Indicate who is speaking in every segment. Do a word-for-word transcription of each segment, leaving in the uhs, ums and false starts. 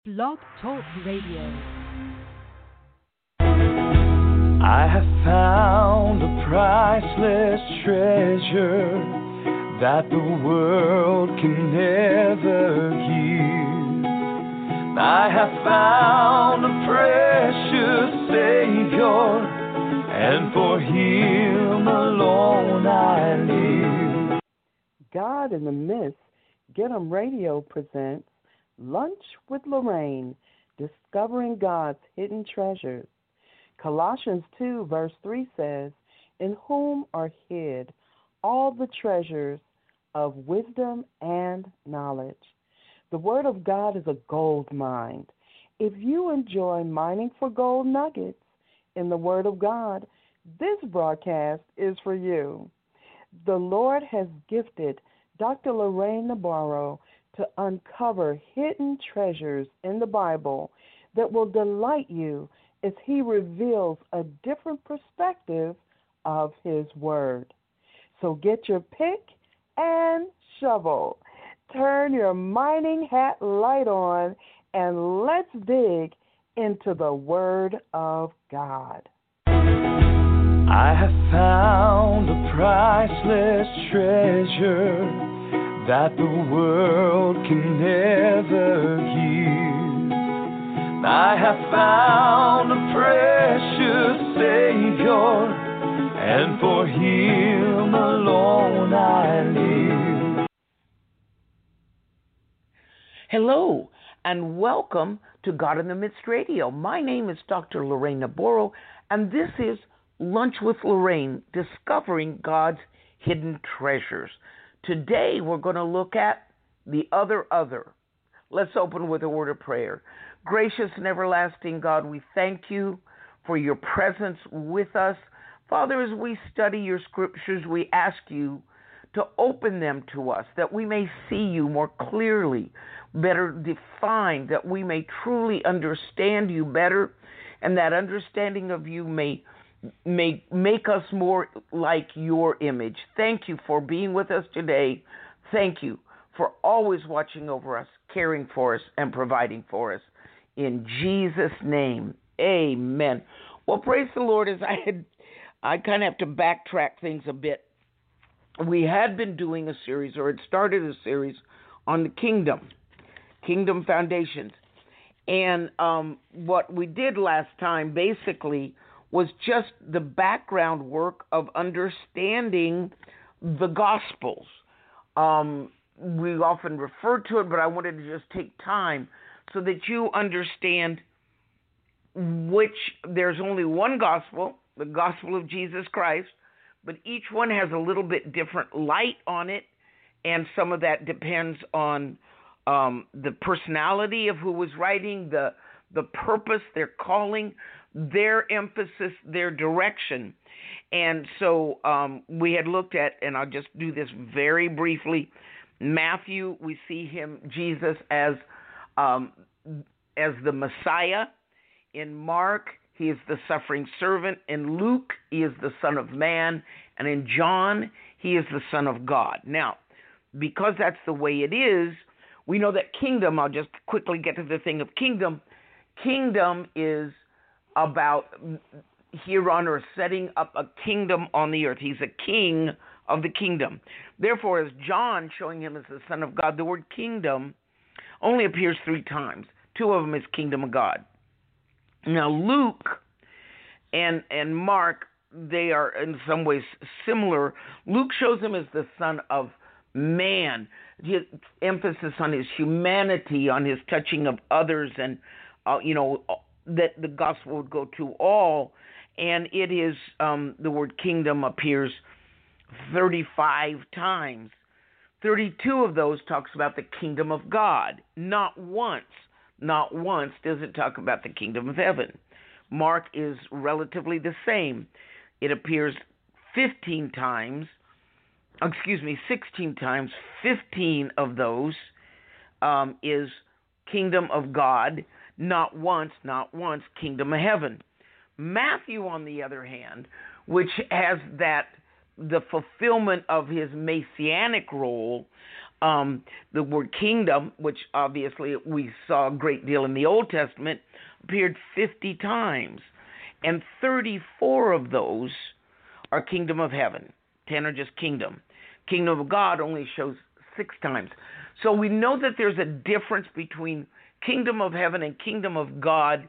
Speaker 1: Blog Talk Radio.
Speaker 2: I have found a priceless treasure that the world can never give. I have found a precious Savior, and for Him alone I live.
Speaker 3: God in the Midst, Get 'em Radio presents Lunch with Lorraine, Discovering God's Hidden Treasures. Colossians two, verse three says, "In whom are hid all the treasures of wisdom and knowledge." The Word of God is a gold mine. If you enjoy mining for gold nuggets in the Word of God, this broadcast is for you. The Lord has gifted Doctor Lorraine Nabarro to uncover hidden treasures in the Bible that will delight you as he reveals a different perspective of his word. So get your pick and shovel. Turn your mining hat light on, and let's dig into the Word of God.
Speaker 2: I have found a priceless treasure that the world can never give. I have found a precious Savior, and for Him alone I live.
Speaker 4: Hello, and welcome to God in the Midst Radio. My name is Doctor Lorraine Nabarro, and this is Lunch with Lorraine, Discovering God's Hidden Treasures. Today, we're going to look at the other other. Let's open with a word of prayer. Gracious and everlasting God, we thank you for your presence with us. Father, as we study your scriptures, we ask you to open them to us, that we may see you more clearly, better defined, that we may truly understand you better, and that understanding of you may May make us more like your image. Thank you for being with us today. Thank you for always watching over us, caring for us, and providing for us. In Jesus' name, amen. Well, praise the Lord. As I had, I kind of have to backtrack things a bit. We had been doing a series, or had started a series, on the kingdom, kingdom foundations. And um, what we did last time, basically, was just the background work of understanding the Gospels. Um, we often refer to it, but I wanted to just take time so that you understand which, there's only one Gospel, the Gospel of Jesus Christ, but each one has a little bit different light on it, and some of that depends on um, the personality of who was writing, the the purpose, their calling, their emphasis, their direction. And so um, we had looked at, and I'll just do this very briefly, Matthew, we see him, Jesus, as um, as the Messiah. In Mark, he is the suffering servant. In Luke, he is the Son of Man. And in John, he is the Son of God. Now, because that's the way it is, we know that kingdom, I'll just quickly get to the thing of kingdom. Kingdom is about here on earth, setting up a kingdom on the earth. He's a king of the kingdom. Therefore, as John, showing him as the Son of God, the word kingdom only appears three times. Two of them is kingdom of God. Now, Luke and and Mark, they are in some ways similar. Luke shows him as the Son of Man. His emphasis on his humanity, on his touching of others, and uh, you know, that the gospel would go to all. And it is, um, the word kingdom appears thirty-five times. thirty-two of those talks about the kingdom of God. Not once, not once does it talk about the kingdom of heaven. Mark is relatively the same. It appears fifteen times, excuse me, sixteen times. fifteen of those um, is kingdom of God. Not once, not once, kingdom of heaven. Matthew, on the other hand, which has that, the fulfillment of his messianic role, Um, the word kingdom, which obviously we saw a great deal in the Old Testament, appeared fifty times. And thirty-four of those are kingdom of heaven. ten are just kingdom. Kingdom of God only shows six times. So we know that there's a difference between kingdom of heaven and kingdom of God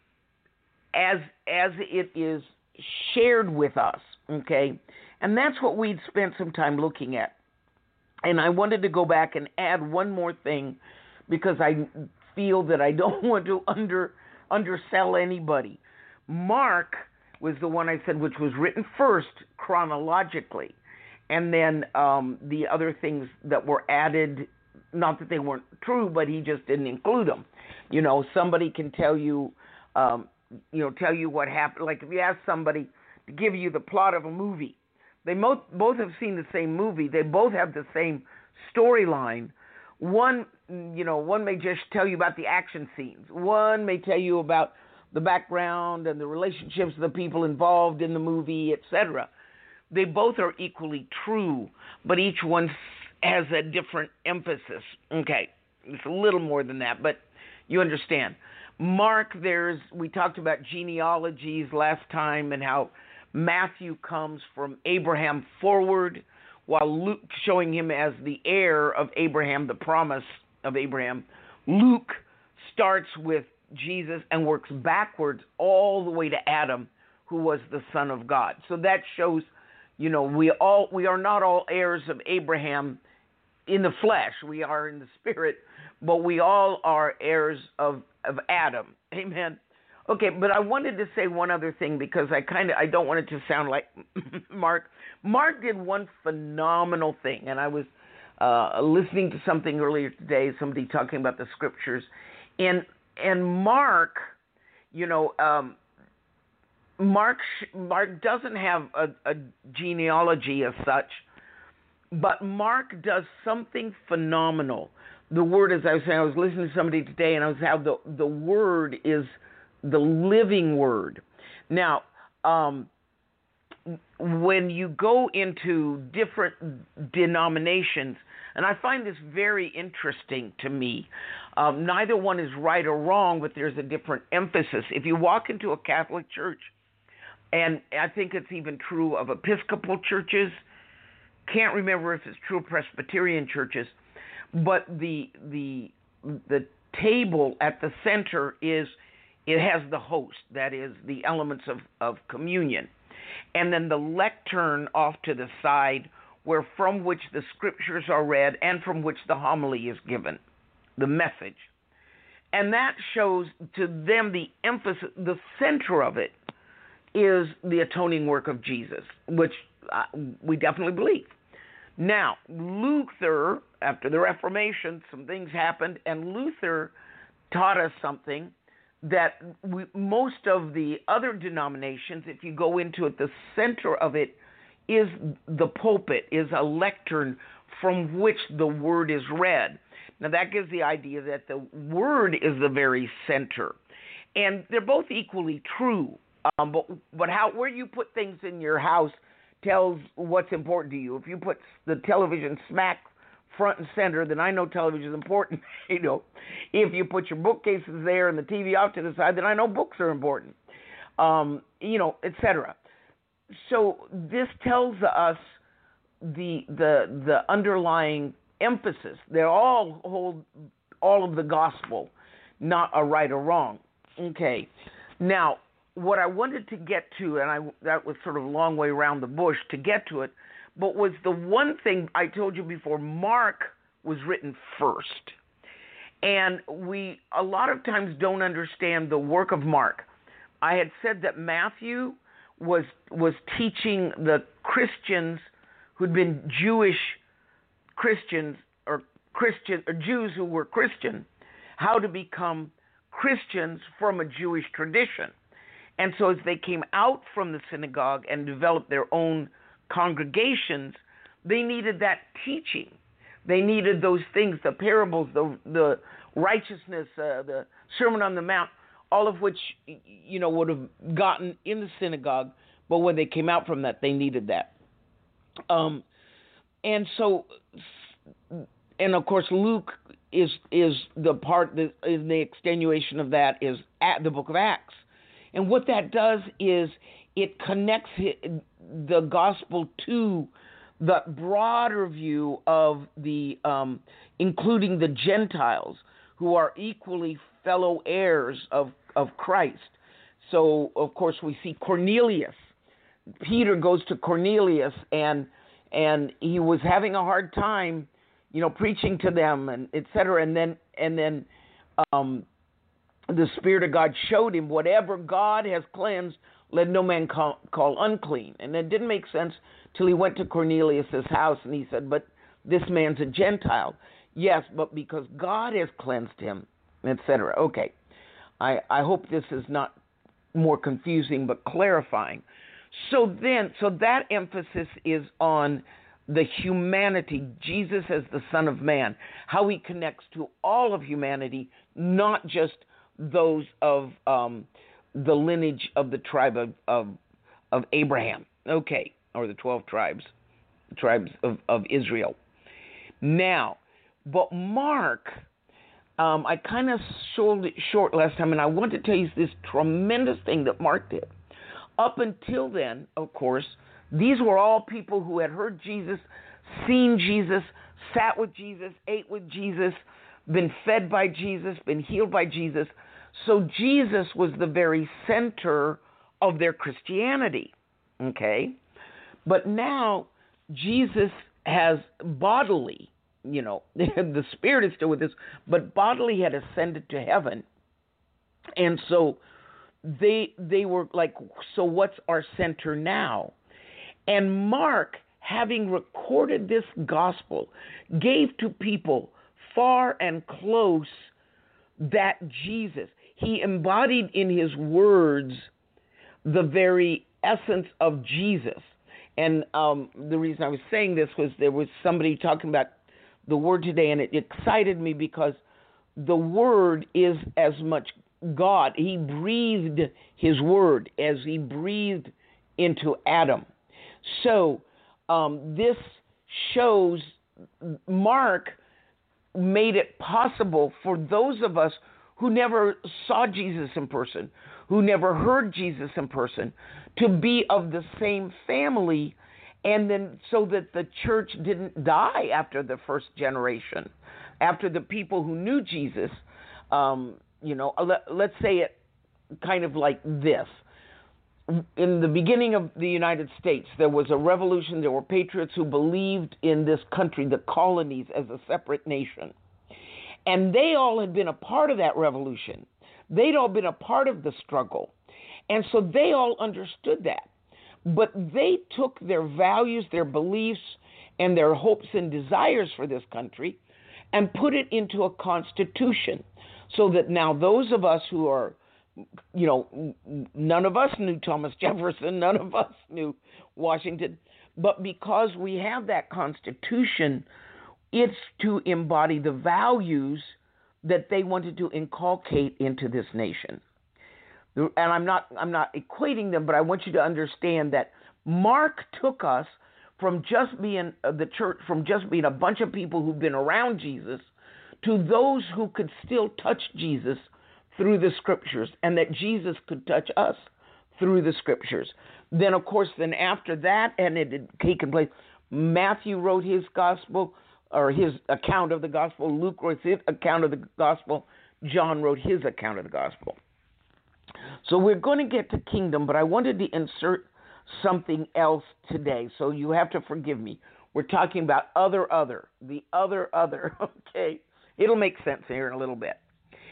Speaker 4: as as it is shared with us, okay? And that's what we'd spent some time looking at. And I wanted to go back and add one more thing because I feel that I don't want to under undersell anybody. Mark was the one I said which was written first chronologically, and then um, the other things that were added, not that they weren't true, but he just didn't include them. You know, somebody can tell you, um, you know, tell you what happened. Like if you ask somebody to give you the plot of a movie, they both both have seen the same movie. They both have the same storyline. One, you know, one may just tell you about the action scenes. One may tell you about the background and the relationships of the people involved in the movie, et cetera. They both are equally true, but each one has a different emphasis. Okay, it's a little more than that, but you understand. Mark, there's we talked about genealogies last time and how Matthew comes from Abraham forward, while Luke showing him as the heir of Abraham, the promise of Abraham. Luke starts with Jesus and works backwards all the way to Adam, who was the Son of God. So that shows, you know, we all we are not all heirs of Abraham in the flesh. We are in the spirit, but we all are heirs of, of Adam. Amen. Okay, but I wanted to say one other thing because I kind of I don't want it to sound like Mark. Mark did one phenomenal thing, and I was uh, listening to something earlier today, somebody talking about the scriptures, and and Mark, you know, um, Mark Mark doesn't have a, a genealogy as such, but Mark does something phenomenal. The word, as I was saying, I was listening to somebody today, and I was how the the word is the living word. Now, um, when you go into different denominations, and I find this very interesting to me, um, neither one is right or wrong, but there's a different emphasis. If you walk into a Catholic church, and I think it's even true of Episcopal churches, can't remember if it's true of Presbyterian churches, but the the the table at the center is, it has the host, that is the elements of, of communion, and then the lectern off to the side, where from which the scriptures are read and from which the homily is given, the message. And that shows to them the emphasis, the center of it is the atoning work of Jesus, which uh, we definitely believe. Now, Luther, after the Reformation, some things happened, and Luther taught us something that we, most of the other denominations, if you go into it, the center of it is the pulpit, is a lectern from which the word is read. Now that gives the idea that the word is the very center. And they're both equally true. Um, but but how where you put things in your house tells what's important to you. If you put the television smack front and center, then I know television is important. You know, if you put your bookcases there and the T V off to the side, then I know books are important. Um, you know, et cetera. So this tells us the the the underlying emphasis. They all hold all of the gospel, not a right or wrong. Okay. Now, what I wanted to get to, and I that was sort of a long way around the bush to get to it, but was the one thing I told you before, Mark was written first. And we a lot of times don't understand the work of Mark. I had said that Matthew was was teaching the Christians who'd been Jewish Christians or Christian or Jews who were Christian how to become Christians from a Jewish tradition. And so as they came out from the synagogue and developed their own congregations, they needed that teaching. They needed those things, the parables, the the righteousness, uh, the Sermon on the Mount, all of which, you know, would have gotten in the synagogue, but when they came out from that, they needed that. Um, and so and of course, Luke is is the part that is the extenuation of that is at the book of Acts. And what that does is it connects the gospel to the broader view of the, um, including the Gentiles, who are equally fellow heirs of, of Christ. So, of course, we see Cornelius. Peter goes to Cornelius, and and he was having a hard time, you know, preaching to them, and et cetera. And then and then um, the Spirit of God showed him, whatever God has cleansed, let no man call, call unclean. And it didn't make sense till he went to Cornelius' house, and he said, but this man's a Gentile. Yes, but because God has cleansed him, et cetera. Okay, I, I hope this is not more confusing, but clarifying. So then, so that emphasis is on the humanity, Jesus as the Son of Man, how he connects to all of humanity, not just those of um, the lineage of the tribe of, of of Abraham, okay, or the twelve tribes, tribes of, of Israel. Now, but Mark, um, I kind of sold it short last time, and I want to tell you this tremendous thing that Mark did. Up until then, of course, these were all people who had heard Jesus, seen Jesus, sat with Jesus, ate with Jesus, been fed by Jesus, been healed by Jesus. So Jesus was the very center of their Christianity, okay? But now Jesus has bodily, you know, the Spirit is still with us, but bodily had ascended to heaven. And so they they were like, so what's our center now? And Mark, having recorded this gospel, gave to people far and close that Jesus, he embodied in his words the very essence of Jesus. And um, the reason I was saying this was there was somebody talking about the word today, and it excited me because the word is as much God. He breathed his word as he breathed into Adam. So um, this shows Mark made it possible for those of us who never saw Jesus in person, who never heard Jesus in person, to be of the same family, and then so that the church didn't die after the first generation, after the people who knew Jesus. Um, you know, let, let's say it kind of like this. In the beginning of the United States, there was a revolution. There were patriots who believed in this country, the colonies, as a separate nation. And they all had been a part of that revolution. They'd all been a part of the struggle. And so they all understood that. But they took their values, their beliefs, and their hopes and desires for this country and put it into a constitution, so that now those of us who are, you know, none of us knew Thomas Jefferson, none of us knew Washington, but because we have that Constitution, it's to embody the values that they wanted to inculcate into this nation. And I'm not I'm not equating them, but I want you to understand that Mark took us from just being the church, from just being a bunch of people who've been around Jesus, to those who could still touch Jesus through the scriptures, and that Jesus could touch us through the scriptures. Then, of course, then after that, and it had taken place, Matthew wrote his gospel, or his account of the gospel. Luke wrote his account of the gospel. John wrote his account of the gospel. So we're going to get to kingdom, but I wanted to insert something else today, so you have to forgive me. We're talking about other, other, the other, other, okay? It'll make sense here in a little bit.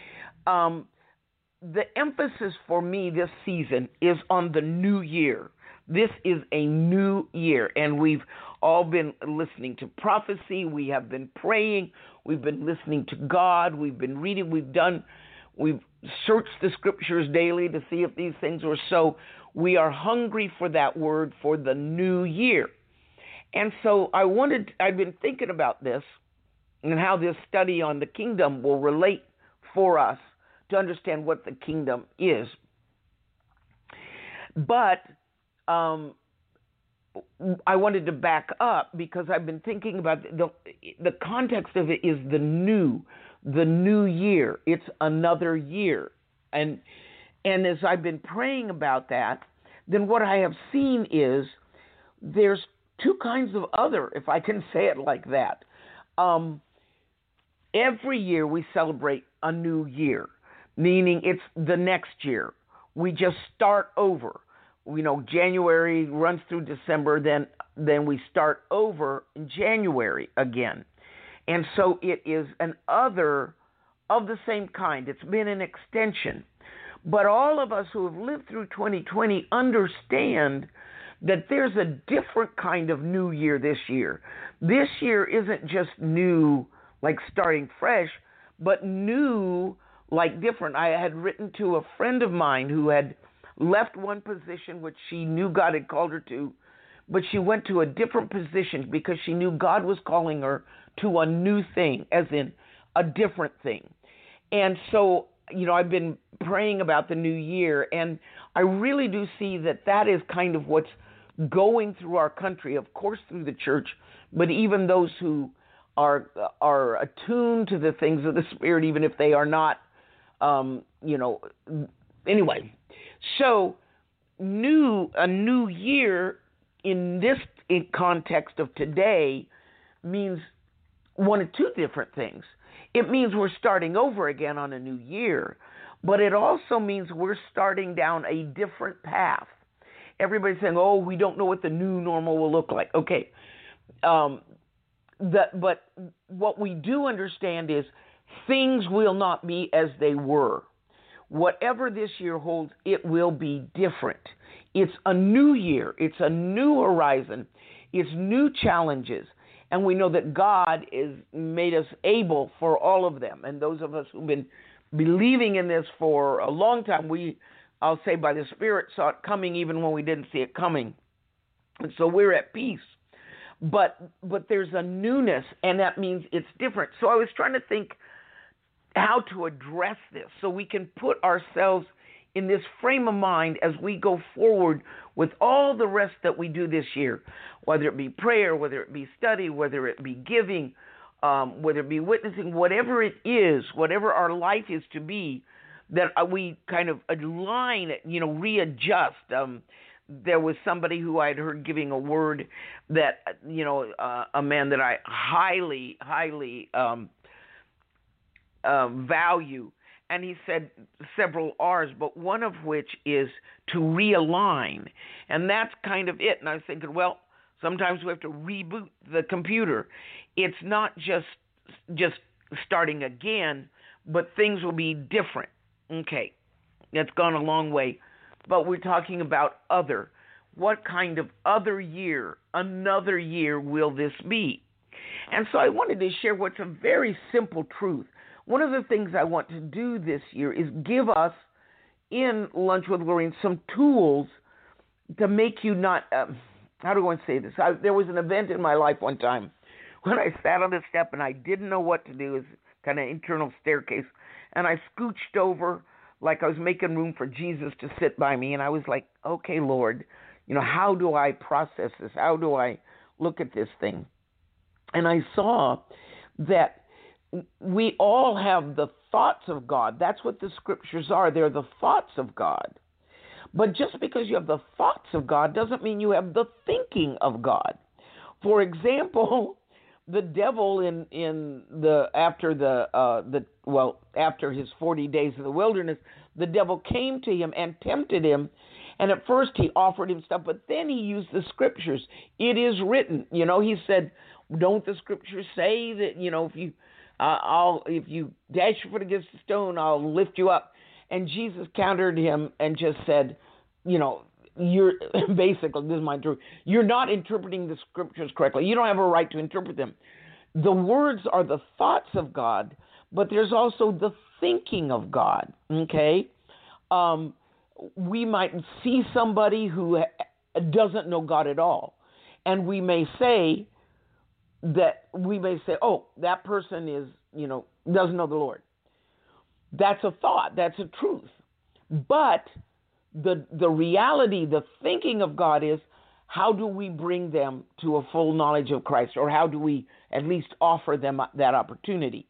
Speaker 4: Um, the emphasis for me this season is on the new year. This is a new year, and we've all been listening to prophecy. We have been praying. We've been listening to God. We've been reading. We've done, we've searched the scriptures daily to see if these things were so. We are hungry for that word for the new year. And so I wanted, I've been thinking about this and how this study on the kingdom will relate for us to understand what the kingdom is. But um, I wanted to back up because I've been thinking about the the context of it is the new, the new year. It's another year, and and as I've been praying about that, then what I have seen is there's two kinds of other, if I can say it like that. Um, every year we celebrate a new year, meaning it's the next year. We just start over. You know, January runs through December, then then we start over in January again. And so it is an other of the same kind. It's been an extension. But all of us who have lived through twenty twenty understand that there's a different kind of new year this year. This year isn't just new, like starting fresh, but new, like different. I had written to a friend of mine who had left one position which she knew God had called her to, but she went to a different position because she knew God was calling her to a new thing, as in a different thing. And so, you know, I've been praying about the new year, and I really do see that that is kind of what's going through our country, of course through the church, but even those who are are attuned to the things of the Spirit, even if they are not, um, you know, anyway. So, new a new year in this in context of today means one of two different things. It means we're starting over again on a new year, but it also means we're starting down a different path. Everybody's saying, "Oh, we don't know what the new normal will look like." Okay, um, that but what we do understand is things will not be as they were. Whatever this year holds, it will be different. It's a new year. It's a new horizon. It's new challenges. And we know that God has made us able for all of them. And those of us who've been believing in this for a long time, we, I'll say by the Spirit, saw it coming even when we didn't see it coming. And so we're at peace. But but there's a newness, and that means it's different. So I was trying to think how to address this so we can put ourselves in this frame of mind as we go forward with all the rest that we do this year, whether it be prayer, whether it be study, whether it be giving, um, whether it be witnessing, whatever it is, whatever our life is to be, that we kind of align it, you know, readjust. Um, there was somebody who I'd heard giving a word that, you know, uh, a man that I highly, highly um, Uh, value, and he said several R's, but one of which is to realign, and that's kind of it. And I was thinking, well, sometimes we have to reboot the computer. It's not just just starting again, but things will be different. Okay, that's gone a long way, but we're talking about other. What kind of other year, another year will this be? And so I wanted to share what's a very simple truth. One of the things I want to do this year is give us, in Lunch with Lorraine, some tools to make you not, um, how do I want to say this? I, there was an event in my life one time when I sat on the step and I didn't know what to do. It was kind of internal staircase. And I scooched over like I was making room for Jesus to sit by me. And I was like, okay, Lord, you know, how do I process this? How do I look at this thing? And I saw that we all have the thoughts of God. That's what the scriptures are. They're the thoughts of God. But just because you have the thoughts of God doesn't mean you have the thinking of God. For example, the devil in, in the after the uh, the well after his forty days in the wilderness, the devil came to him and tempted him. And at first he offered him stuff, but then he used the scriptures. It is written. You know, he said, "Don't the scriptures say that, you know, if you Uh, I'll if you dash your foot against a stone, I'll lift you up." And Jesus countered him and just said, you know, you're basically, this is my truth, you're not interpreting the scriptures correctly. You don't have a right to interpret them. The words are the thoughts of God, but there's also the thinking of God, okay? Um, we might see somebody who doesn't know God at all, and we may say, that we may say, oh, that person is, you know, doesn't know the Lord. That's a thought. That's a truth. But the the reality, the thinking of God is, how do we bring them to a full knowledge of Christ, or how do we at least offer them that opportunity?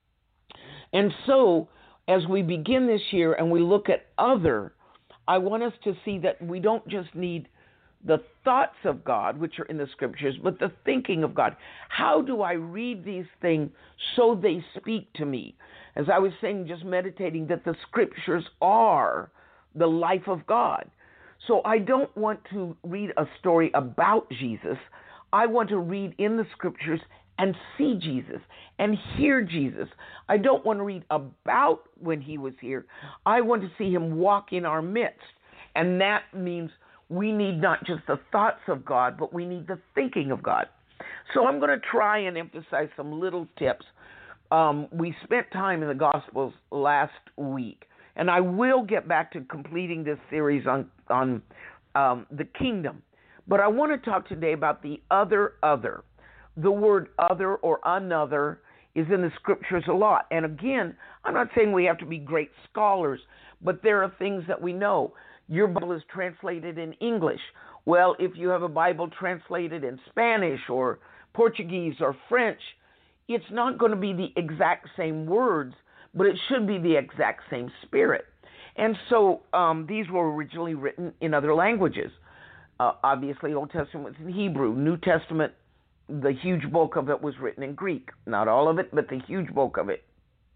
Speaker 4: And so, as we begin this year and we look at other, I want us to see that we don't just need the thoughts of God, which are in the scriptures, but the thinking of God. How do I read these things so they speak to me? As I was saying, just meditating, that the scriptures are the life of God. So I don't want to read a story about Jesus. I want to read in the scriptures and see Jesus and hear Jesus. I don't want to read about when he was here. I want to see him walk in our midst. And that means we need not just the thoughts of God, but we need the thinking of God. So I'm going to try and emphasize some little tips. Um, we spent time in the Gospels last week, and I will get back to completing this series on, on um, the kingdom. But I want to talk today about the other other. The word other or another is in the scriptures a lot. And again, I'm not saying we have to be great scholars, but there are things that we know. Your Bible is translated in English. Well, if you have a Bible translated in Spanish or Portuguese or French, it's not going to be the exact same words, but it should be the exact same spirit. And so um, these were originally written in other languages. Uh, obviously, Old Testament was in Hebrew. New Testament, the huge bulk of it was written in Greek. Not all of it, but the huge bulk of it.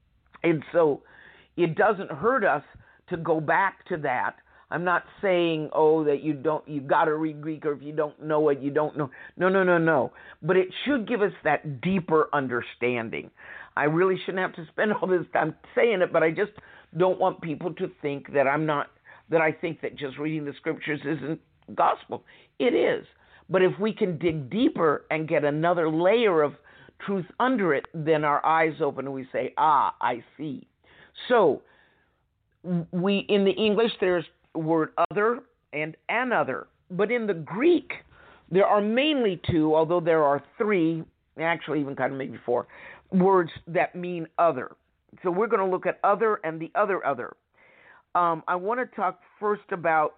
Speaker 4: And so it doesn't hurt us to go back to that. I'm not saying, oh, that you don't, you got to read Greek, or if you don't know it, you don't know. No, no, no, no. But it should give us that deeper understanding. I really shouldn't have to spend all this time saying it, but I just don't want people to think that I'm not, that I think that just reading the scriptures isn't gospel. It is. But if we can dig deeper and get another layer of truth under it, then our eyes open and we say, ah, I see. So we, in the English, there's word other and another. But in the Greek, there are mainly two, although there are three, actually even kind of maybe four, words that mean other. So we're going to look at other and the other other. Um, I want to talk first about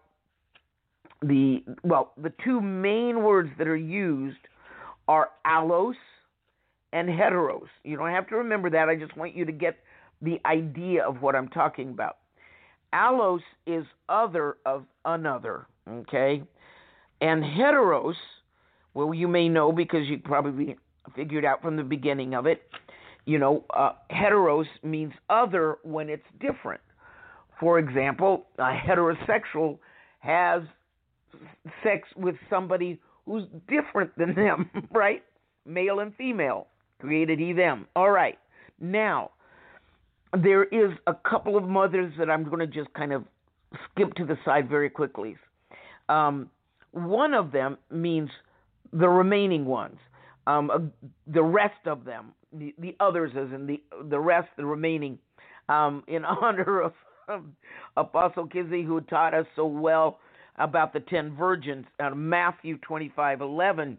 Speaker 4: the, well, the two main words that are used are allos and heteros. You don't have to remember that. I just want you to get the idea of what I'm talking about. Allos is other of another, okay? And heteros, well, you may know because you probably figured out from the beginning of it, you know, uh, heteros means other when it's different. For example, a heterosexual has sex with somebody who's different than them, right? Male and female, created he, them. All right. Now, there is a couple of mothers that I'm going to just kind of skip to the side very quickly. Um, one of them means the remaining ones, um, uh, the rest of them, the, the others as in the the rest, the remaining, um, in honor of um, Apostle Kizzy, who taught us so well about the ten virgins out of Matthew twenty-five eleven.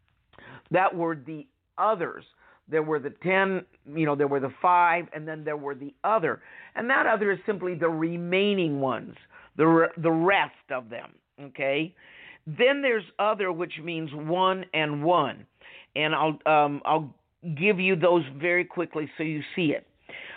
Speaker 4: That word, the others. There were the ten, you know, there were the five, and then there were the other. And that other is simply the remaining ones, the re- the rest of them, okay? Then there's other, which means one and one. And I'll um, I'll give you those very quickly so you see it.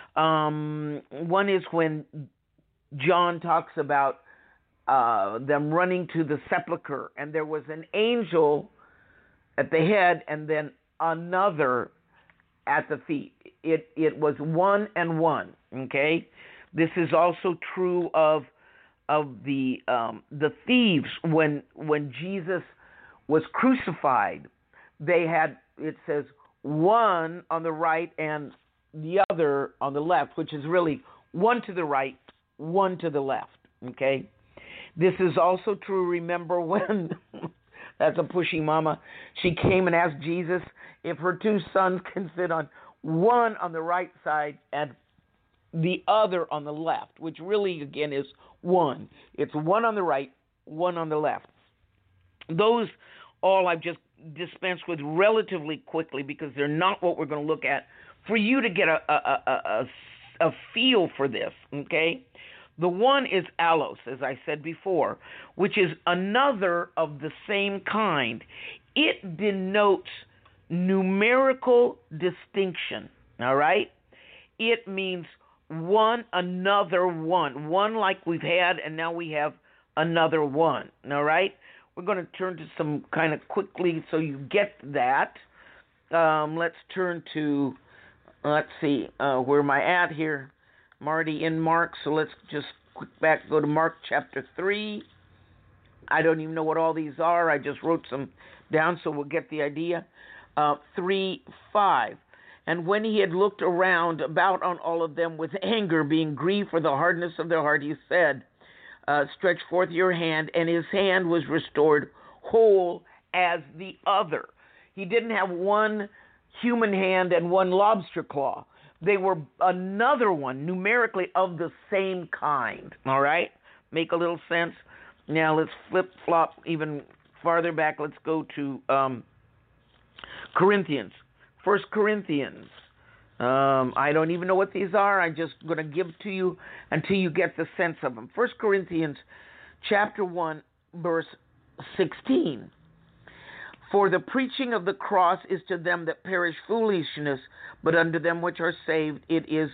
Speaker 4: Um, one is when John talks about uh, them running to the sepulcher, and there was an angel at the head and then another at the feet. It it was one and one. Okay, this is also true of of the um, the thieves when when Jesus was crucified. They had, it says, one on the right and the other on the left, which is really one to the right, one to the left. Okay, this is also true. Remember when that's a pushy mama. She came and asked Jesus if her two sons can sit on one on the right side and the other on the left, which really, again, is one. It's one on the right, one on the left. Those all I've just dispensed with relatively quickly because they're not what we're going to look at, for you to get a, a, a, a, a feel for this, okay? The one is allos, as I said before, which is another of the same kind. It denotes numerical distinction, all right? It means one, another one. One like we've had, and now we have another one, all right? We're going to turn to some kind of quickly so you get that. Um, let's turn to, let's see, uh, where am I at here? I'm already in Mark, so let's just quick back, go to Mark chapter three. I don't even know what all these are. I just wrote some down, so we'll get the idea. Uh, three, five. And when he had looked around about on all of them with anger, being grieved for the hardness of their heart, he said, uh, stretch forth your hand, and his hand was restored whole as the other. He didn't have one human hand and one lobster claw. They were another one, numerically, of the same kind. All right? Make a little sense? Now let's flip-flop even farther back. Let's go to um, Corinthians. First Corinthians. Um, I don't even know what these are. I'm just going to give to you until you get the sense of them. First Corinthians chapter one, verse sixteen. For the preaching of the cross is to them that perish foolishness, but unto them which are saved it is,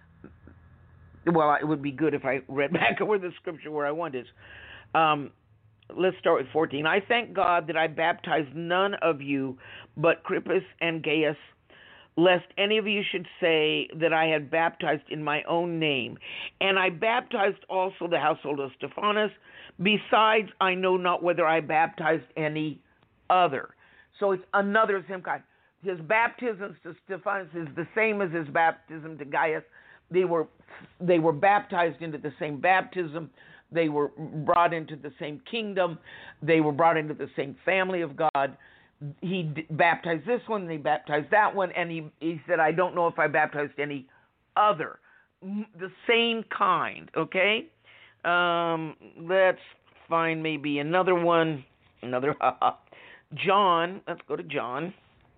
Speaker 4: well, it would be good if I read back over the scripture where I want is. Um, let's start with fourteen. I thank God that I baptized none of you but Crispus and Gaius, lest any of you should say that I had baptized in my own name. And I baptized also the household of Stephanas. Besides, I know not whether I baptized any other. So it's another same kind. His baptism to Stephanas is the same as his baptism to Gaius. They were they were baptized into the same baptism. They were brought into the same kingdom. They were brought into the same family of God. He d- baptized this one, and he baptized that one, and he, he said, I don't know if I baptized any other. The same kind, okay? Um, let's find maybe another one. Another, John, let's go to John.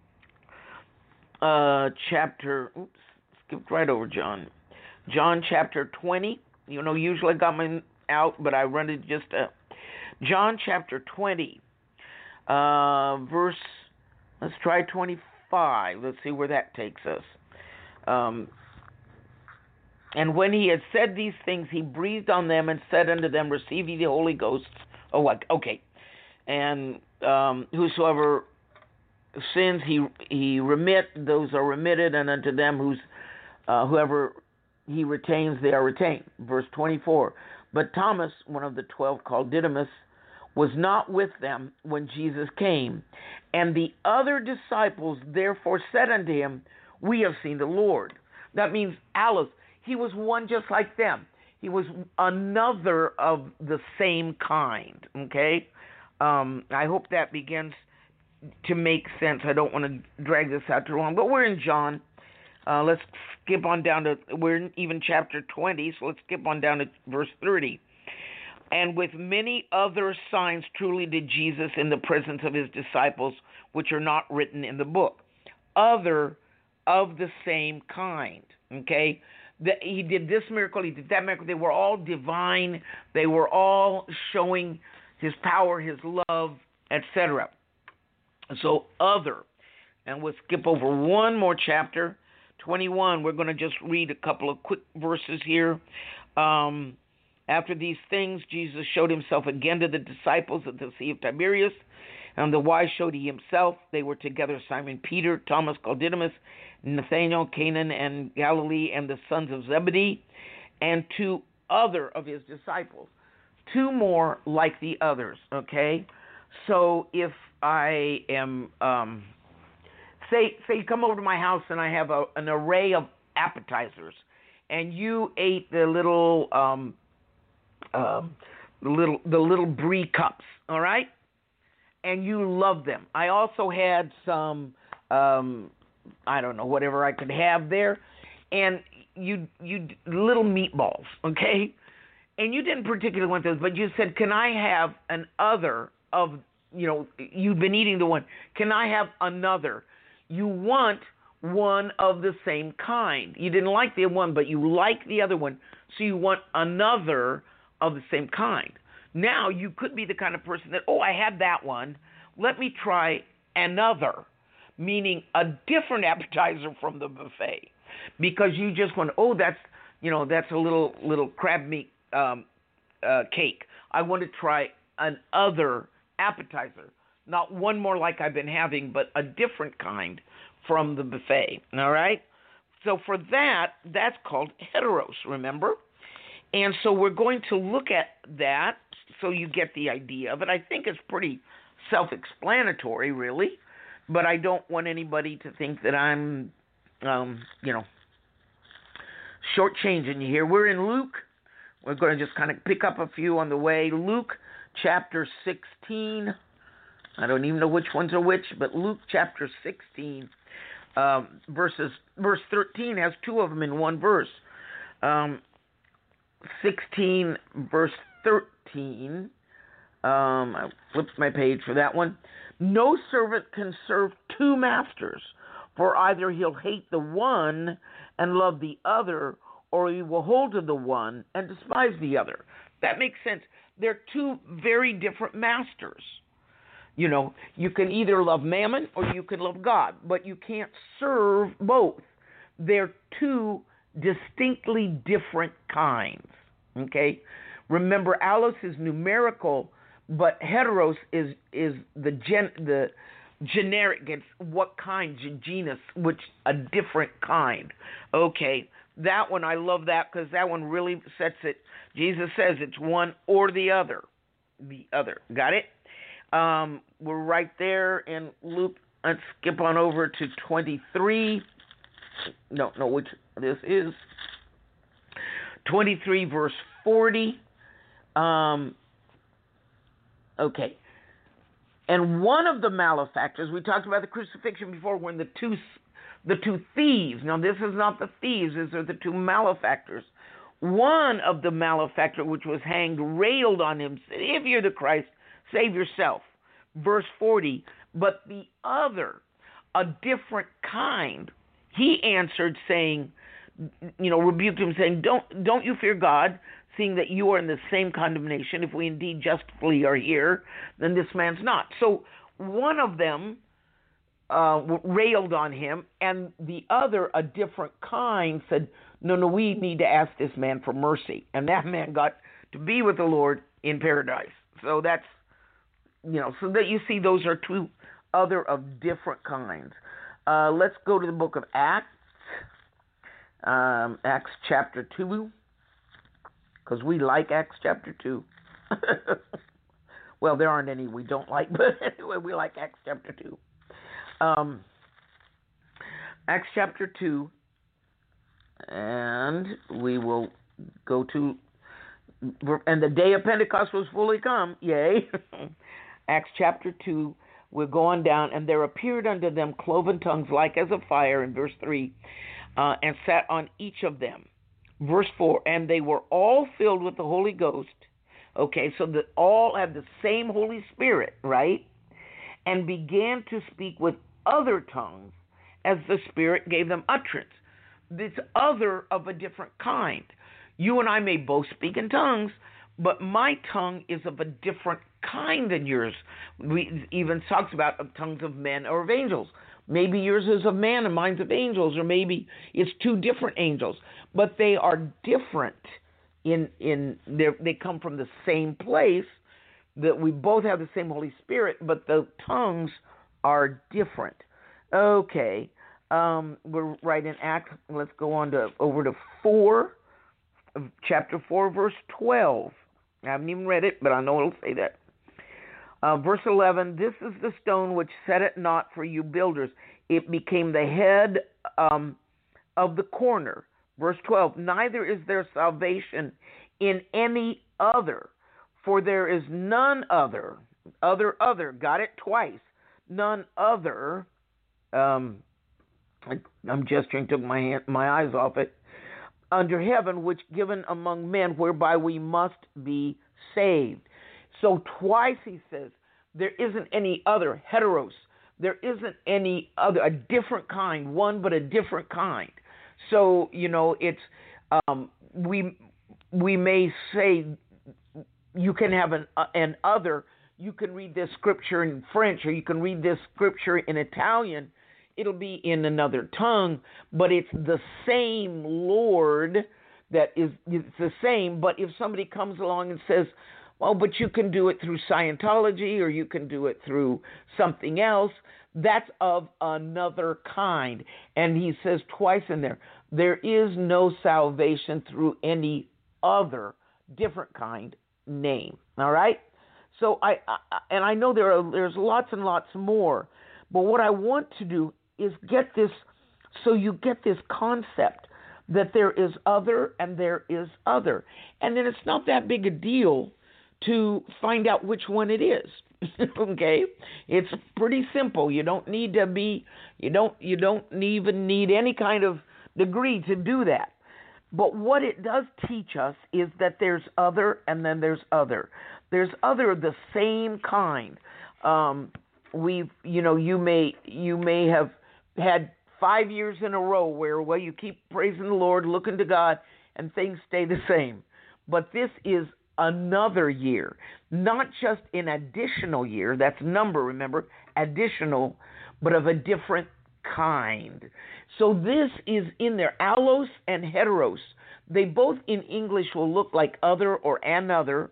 Speaker 4: Uh, chapter, oops, skipped right over John. John chapter twenty. You know, usually I got mine out, but I run it just uh, John chapter twenty. Uh, verse, let's try twenty-five. Let's see where that takes us. Um, and when he had said these things, he breathed on them and said unto them, receive ye the Holy Ghost. Oh, what? Okay. And um, whosoever sins he he remit, those are remitted, and unto them who's uh, whoever he retains, they are retained. Verse twenty-four. But Thomas, one of the twelve, called Didymus, was not with them when Jesus came. And the other disciples therefore said unto him, we have seen the Lord. That means allos. He was one just like them. He was another of the same kind. Okay? Um, I hope that begins to make sense. I don't want to drag this out too long. But we're in John. Uh, let's skip on down to, we're in even chapter twenty, so let's skip on down to verse thirty. And with many other signs truly did Jesus in the presence of his disciples, which are not written in the book. Other of the same kind, okay? The, he did this miracle, he did that miracle. They were all divine. They were all showing his power, his love, et cetera. So other. And we'll skip over one more chapter, twenty-one. We're going to just read a couple of quick verses here. Um... After these things, Jesus showed himself again to the disciples at the Sea of Tiberias. And the why showed he himself. They were together Simon Peter, Thomas called Didymus, Nathanael, Canaan, and Galilee, and the sons of Zebedee, and two other of his disciples. Two more like the others, okay? So if I am, um, say, say you come over to my house and I have a, an array of appetizers, and you ate the little... Um, Um, the little the little brie cups, all right, and you love them. I also had some, um, I don't know, whatever I could have there, and you you little meatballs, okay, and you didn't particularly want those, but you said, "Can I have an other of you know you've been eating the one? Can I have another?" You want one of the same kind. You didn't like the one, but you like the other one, So you want another of the same kind. Now, you could be the kind of person that, oh, I had that one. Let me try another, meaning a different appetizer from the buffet. Because you just want, oh, that's, you know, that's a little little crab meat um, uh, cake. I want to try another appetizer. Not one more like I've been having, but a different kind from the buffet. All right? So for that, that's called heteros, remember? And so we're going to look at that so you get the idea of it. I think it's pretty self-explanatory, really, but I don't want anybody to think that I'm, um, you know, shortchanging you here. We're in Luke. We're going to just kind of pick up a few on the way. Luke chapter sixteen. I don't even know which ones are which, but Luke chapter sixteen, um, verses verse thirteen has two of them in one verse. Um, sixteen verse thirteen. Um, I flipped my page for that one. No servant can serve two masters, for either he'll hate the one and love the other, or he will hold to the one and despise the other. That makes sense. They're two very different masters. You know, you can either love mammon or you can love God, but you can't serve both. They're two distinctly different kinds. Okay? Remember, allos is numerical, but heteros is is the gen the generic. It's what kind, genus, which a different kind. Okay, that one, I love that because that one really sets it. Jesus says it's one or the other. The other. Got it? Um, we're right there in Luke. Let's skip on over to twenty-three. No, no, which this is. twenty-three verse forty. Um, okay. And one of the malefactors, we talked about the crucifixion before, when the two the two thieves, now this is not the thieves, these are the two malefactors. One of the malefactor which was hanged railed on him, said, if you're the Christ, save yourself. Verse forty, but the other, a different kind, he answered, saying, you know, rebuked him, saying, don't don't you fear God, seeing that you are in the same condemnation? If we indeed justly are here, then this man's not. So one of them uh, railed on him, and the other, a different kind, said, no, no, we need to ask this man for mercy. And that man got to be with the Lord in paradise. So that's, you know, so that you see those are two other of different kinds. Uh, let's go to the book of Acts, um, Acts chapter two. Because we like Acts chapter two. Well, there aren't any we don't like, but anyway, we like Acts chapter two. Um, Acts chapter two, and we will go to, and the day of Pentecost was fully come, yea. Acts chapter two, we're going down, and there appeared unto them cloven tongues like as of fire, in verse three, uh, and sat on each of them. Verse four, and they were all filled with the Holy Ghost. Okay, so that all have the same Holy Spirit, right? And began to speak with other tongues as the Spirit gave them utterance. This other of a different kind. You and I may both speak in tongues, but my tongue is of a different kind than yours. We even talks about tongues of men or of angels. Maybe yours is of man and mine's of angels, or maybe it's two different angels. But they are different in in they come from the same place, that we both have the same Holy Spirit, but the tongues are different. Okay, um, we're right in Acts. Let's go on to over to four, chapter four, verse twelve. I haven't even read it, but I know it'll say that. Uh, verse eleven, this is the stone which set it not for you builders. It became the head um, of the corner. Verse twelve, neither is there salvation in any other, for there is none other, other, other, got it twice, none other, um, I, I'm gesturing, took my hand, my eyes off it, under heaven, which given among men, whereby we must be saved. So twice he says, there isn't any other, heteros, there isn't any other, a different kind, one but a different kind. So, you know, it's, um, we, we may say you can have an, uh, an other. You can read this scripture in French, or you can read this scripture in Italian. It'll be in another tongue, but it's the same Lord that is, it's the same. But if somebody comes along and says, well, but you can do it through Scientology, or you can do it through something else, that's of another kind. And he says twice in there, there is no salvation through any other different kind name. All right? So I, I and I know there are there's lots and lots more, but what I want to do is get this, so you get this concept that there is other and there is other, and then it's not that big a deal to find out which one it is. Okay, it's pretty simple. You don't need to be, you don't you don't even need any kind of degree to do that. But what it does teach us is that there's other and then there's other. There's other of the same kind. Um, we've, you know, you may you may have had five years in a row where, well, you keep praising the Lord, looking to God, and things stay the same. But this is another year, not just an additional year. That's number, remember, additional, but of a different kind. So this is in there, allos and heteros. They both in English will look like other or another,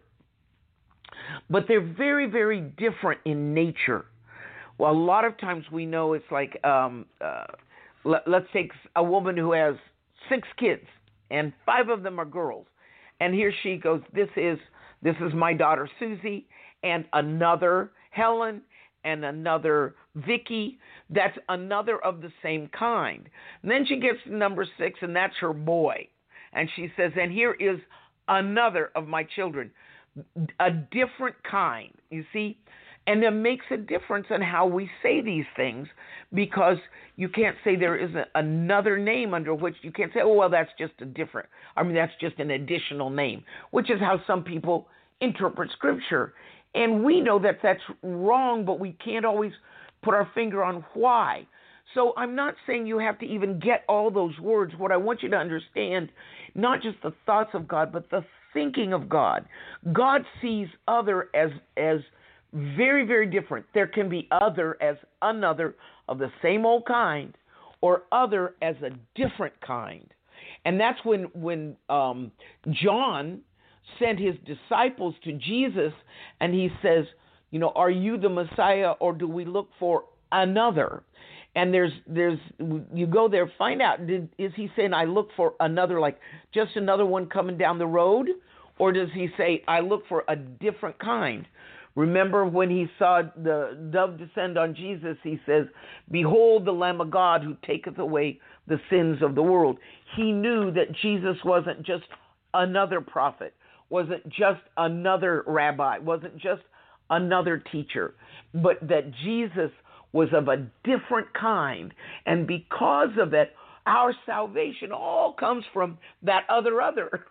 Speaker 4: but they're very, very different in nature. Well, a lot of times we know it's like, um, uh, let, let's take a woman who has six kids, and five of them are girls. And here she goes, this is this is my daughter Susie, and another Helen, and another Vicky. That's another of the same kind. And then she gets to number six, and that's her boy. And she says, and here is another of my children, a different kind, you see? And it makes a difference in how we say these things, because you can't say there is a, another name under which you can't say, oh, well, that's just a different, I mean, that's just an additional name, which is how some people interpret Scripture. And we know that that's wrong, but we can't always put our finger on why. So I'm not saying you have to even get all those words. What I want you to understand, not just the thoughts of God, but the thinking of God. God sees other as as very, very different. There can be other as another of the same old kind, or other as a different kind. And that's when, when um, John sent his disciples to Jesus, and he says, you know, are you the Messiah, or do we look for another? And there's, there's, you go there, find out, did, is he saying, I look for another, like just another one coming down the road? Or does he say, I look for a different kind? Remember when he saw the dove descend on Jesus, he says, behold the Lamb of God who taketh away the sins of the world. He knew that Jesus wasn't just another prophet, wasn't just another rabbi, wasn't just another teacher, but that Jesus was of a different kind. And because of it, our salvation all comes from that other other.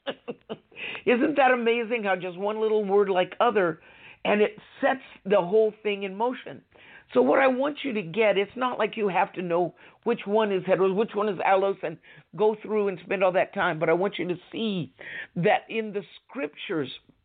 Speaker 4: Isn't that amazing how just one little word like other, and it sets the whole thing in motion? So what I want you to get, it's not like you have to know which one is heteros, which one is allos, and go through and spend all that time. But I want you to see that in the Scriptures,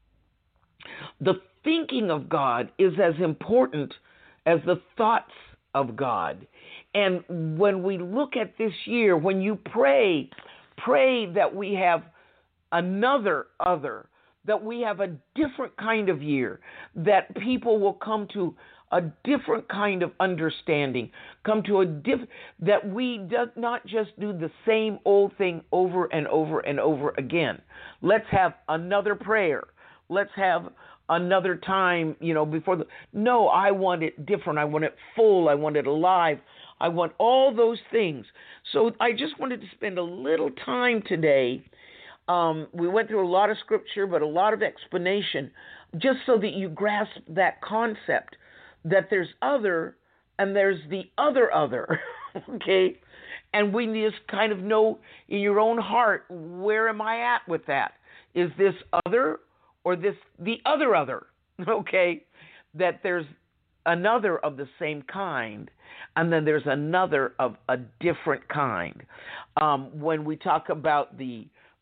Speaker 4: the thinking of God is as important as the thoughts of God. And when we look at this year, when you pray, pray that we have another other, that we have a different kind of year, that people will come to a different kind of understanding, come to a diff, that we do not just do the same old thing over and over and over again. Let's have another prayer. Let's have another time, you know, before the, no, I want it different. I want it full. I want it alive. I want all those things. So I just wanted to spend a little time today. Um, we went through a lot of scripture, but a lot of explanation, just so that you grasp that concept that there's other and there's the other other, okay? And we just kind of know in your own heart, where am I at with that? Is this other or this the other other, okay? That there's another of the same kind, and then there's another of a different kind. Um, when we talk about the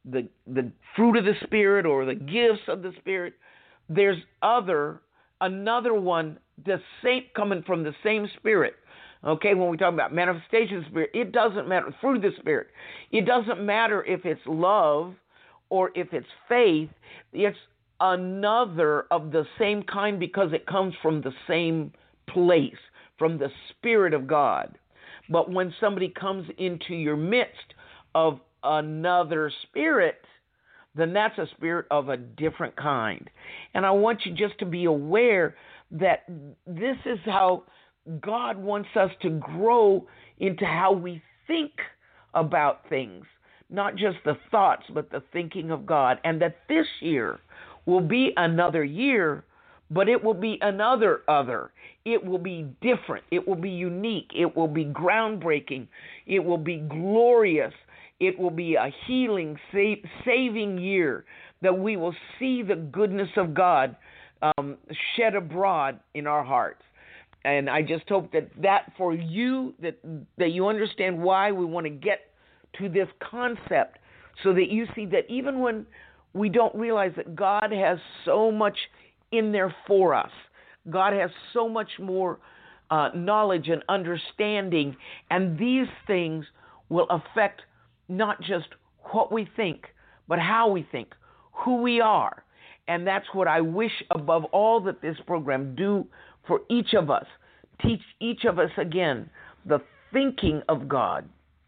Speaker 4: the the fruit of the Spirit or the gifts of the Spirit. There's other another one the same coming from the same Spirit. Okay, when we talk about manifestation of the Spirit, it doesn't matter. Fruit of the Spirit. It doesn't matter if it's love or if it's faith. It's another of the same kind because it comes from the same place, from the Spirit of God. But when somebody comes into your midst of another spirit, then that's a spirit of a different kind. And I want you just to be aware that this is how God wants us to grow into how we think about things, not just the thoughts, but the thinking of God. And that this year will be another year, but it will be another other. It will be different. It will be unique. It will be groundbreaking. It will be glorious. It will be a healing, save, saving year that we will see the goodness of God um, shed abroad in our hearts. And I just hope that that for you, that that you understand why we want to get to this concept so that you see that even when we don't realize that God has so much in there for us, God has so much more uh, knowledge and understanding, and these things will affect not just what we think, but how we think, who we are. And that's what I wish above all that this program do for each of us. Teach each of us again the thinking of God.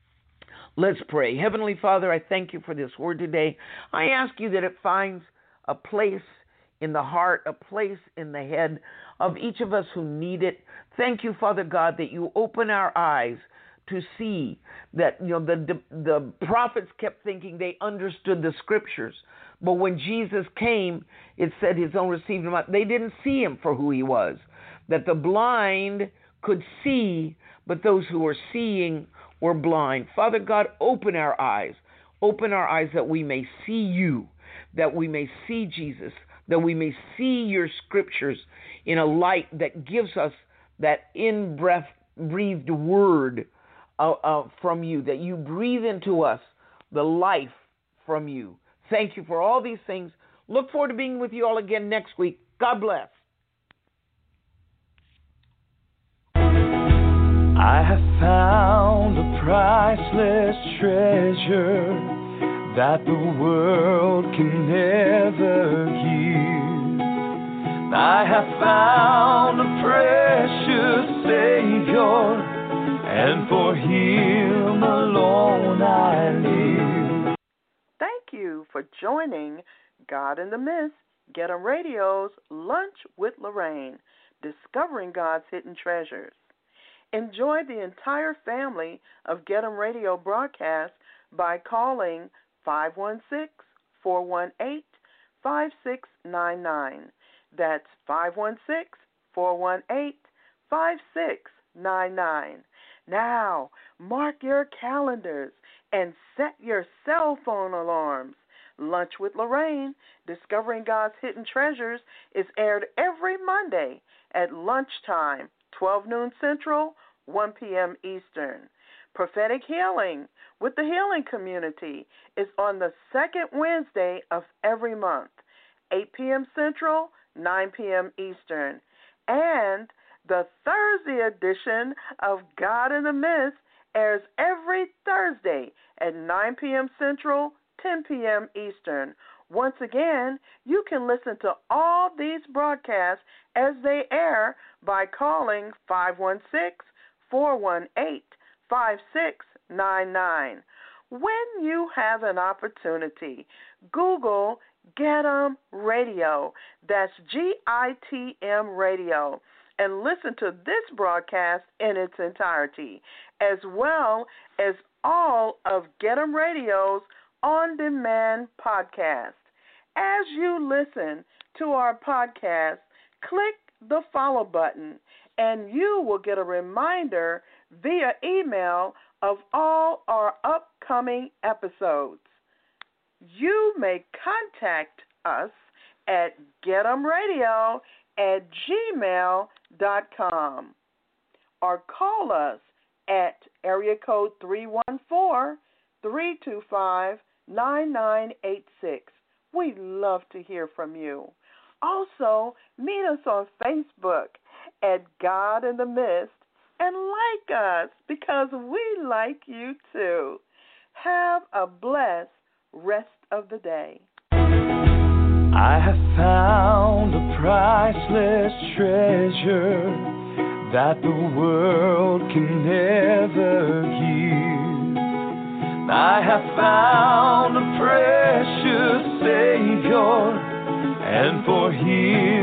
Speaker 4: Let's pray. Heavenly Father, I thank you for this word today. I ask you that it finds a place in the heart, a place in the head of each of us who need it. Thank you, Father God, that you open our eyes to see that, you know, the, the the prophets kept thinking they understood the scriptures, but when Jesus came, it said his own received him up. They didn't see him for who he was. That the blind could see, but those who were seeing were blind. Father God, open our eyes. Open our eyes that we may see you, that we may see Jesus, that we may see your scriptures in a light that gives us that in-breath breathed word uh, uh, from you, that you breathe into us the life from you. Thank you for all these things. Look forward to being with you all again next week. God bless.
Speaker 2: I have found a priceless treasure that the world can never give. I have found a precious Savior, and for him alone I live.
Speaker 3: Thank you for joining God in the Mist, Get 'em Radio's Lunch with Lorraine, discovering God's hidden treasures. Enjoy the entire family of Get 'em Radio broadcasts by calling five one six, four one eight, five six nine nine. That's five one six, four one eight, five six nine nine. Now, mark your calendars and set your cell phone alarms. Lunch with Lorraine, Discovering God's Hidden Treasures, is aired every Monday at lunchtime, twelve noon Central, one p.m. Eastern. Prophetic Healing with the Healing Community is on the second Wednesday of every month, eight p.m. Central, nine p.m. Eastern. And the Thursday edition of God in the Mist airs every Thursday at nine p.m. Central, ten p.m. Eastern. Once again, you can listen to all these broadcasts as they air by calling five one six, four one eight, five six nine nine. When you have an opportunity, Google Get 'em Radio. That's G I T M Radio. And listen to this broadcast in its entirety, as well as all of Get 'em Radio's on-demand podcast. As you listen to our podcast, click the follow button, and you will get a reminder via email of all our upcoming episodes. You may contact us at getemradio at gmail dot com or call us at area code three one four, three two five, nine nine eight six. We'd love to hear from you. Also, meet us on Facebook at God in the Midst and like us because we like you too. Have a blessed rest of the day.
Speaker 2: I have found a priceless treasure that the world can never give. I have found a precious Savior, and for Him